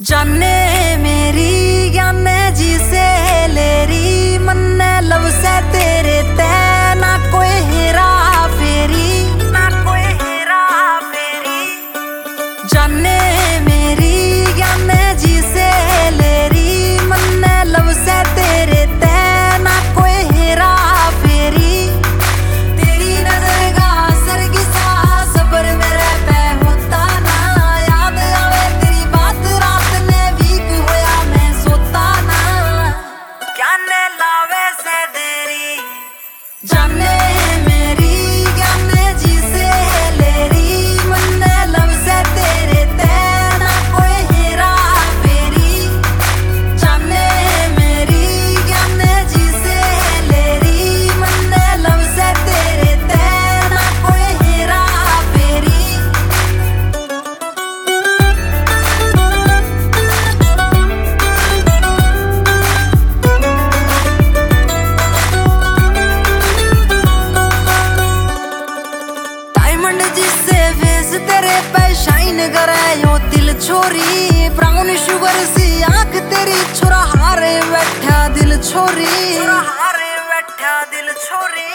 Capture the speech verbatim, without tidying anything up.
जाने मेरी ज्ञाने जी से लेरी मन्ने लब से तेरे ते ना कोई हेरा फेरी ना कोई हेरा फेरी। जाने मेरी ज्ञाने जी से लेरी मन्ने लब से तेरे ते ना कोई हेरा फेरी। तेरी नजर का असर किसा सबर मेरे पे होता ना याद आवे तेरी बात रात ने वीक होया मैं सोता ना क्या ने लावे से देरी। जाने मेरी ज्ञाने जी से लेरी मन्ने लब से तेरे ते ना कोई हेरा फेरी। जाने मेरी ज्ञाने जी से लेरी मन्ने लब से तेरे ते ना कोई हेरा फेरी। डायमंड जिससे फेस तेरे पे शाइन करे यो दिल छोरी। ब्राउन शुगर सी आंख तेरी छोरा हारे बैठा दिल छोरी। छोरा हारे बैठा दिल छोरी।